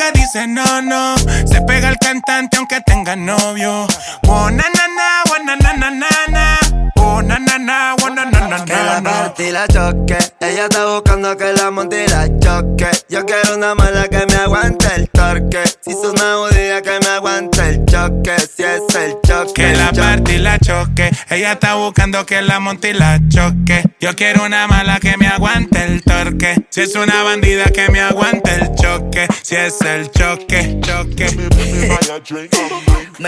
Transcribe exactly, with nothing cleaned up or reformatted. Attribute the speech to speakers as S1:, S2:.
S1: le dice no, no. Se pega el cantante aunque tenga novio. Oh, na, na, na, oh, na, na, na, na, na. Oh, na, na, na, oh, na, na, na,
S2: que la
S1: na.
S2: parte y la choque. Ella está buscando que la monte y la choque. Yo quiero una mala que me aguante el torque. Si es una judía que me aguante el choque. Si es el choque.
S1: Que la parte y la choque. Ella está buscando que la monte y la choque. Yo quiero una mala que me aguante el torque. Si es una bandida que me aguante el choque. Si es el choque, choque.